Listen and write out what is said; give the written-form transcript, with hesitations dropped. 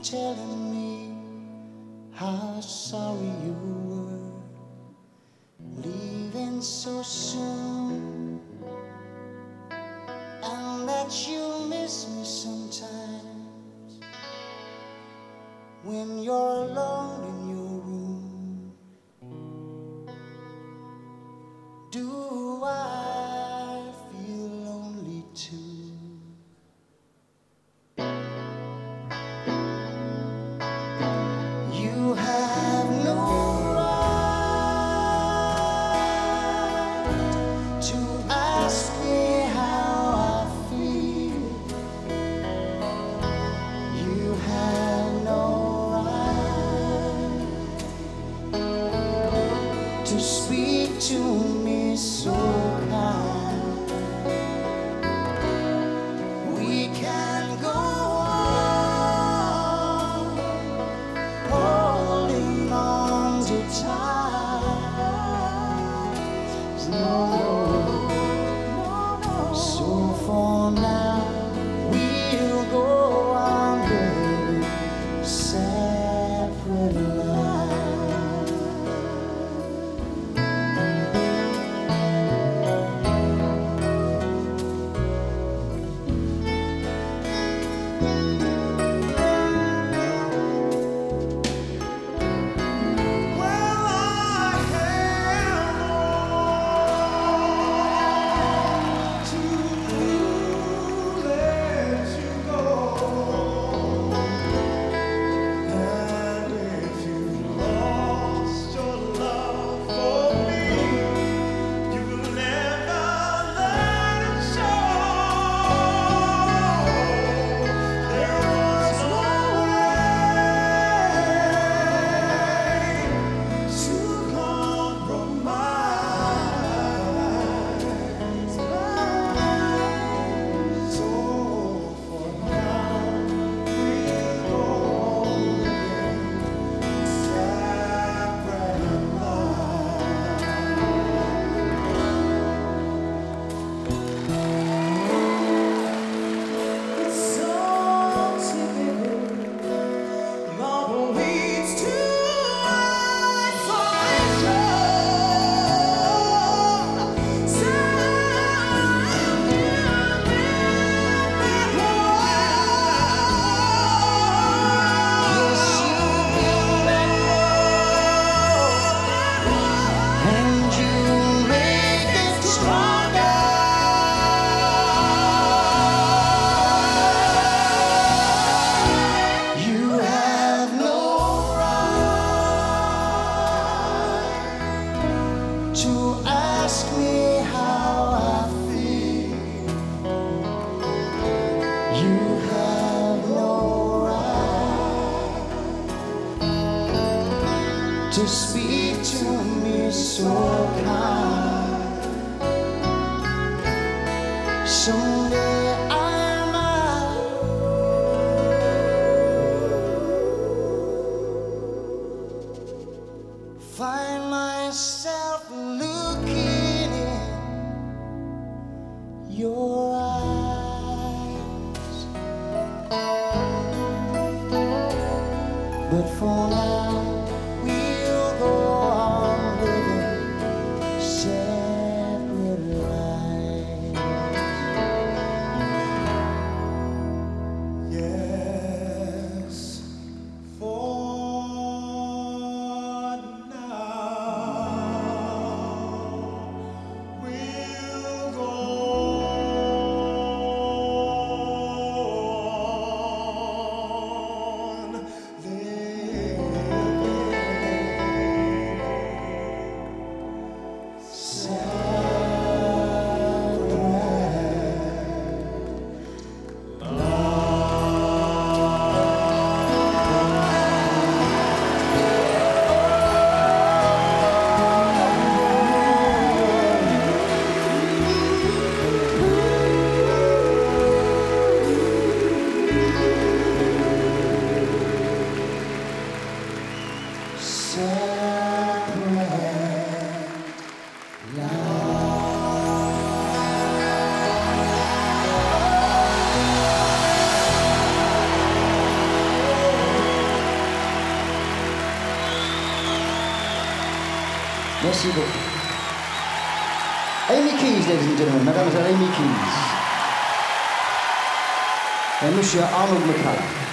telling me how sorry you were leaving so soon, and that you miss me sometimes when you're alone in your room. Do I feel lonely too? You have no right to ask me how I feel. You have no right to speak to me so kind. We can go on holding on to time. No, so for now we'll go on living separate lives. Well, I have to let you go, and if you lost your love for me, you will never let it show. There was no way to compromise. So for now, we'll go living separate lives. It's so typical. Love leads to isolation. So and you make it stronger. You have no right to ask me how I feel. You have no right to speak to me so kind. Someday I might find myself looking in your eyes, but for now we'll go on living separate lives. Yes, for now we'll go on living Merci beaucoup. Amy Keys, ladies and gentlemen. Madame Amy Keys. Et Monsieur Arnold McCallum.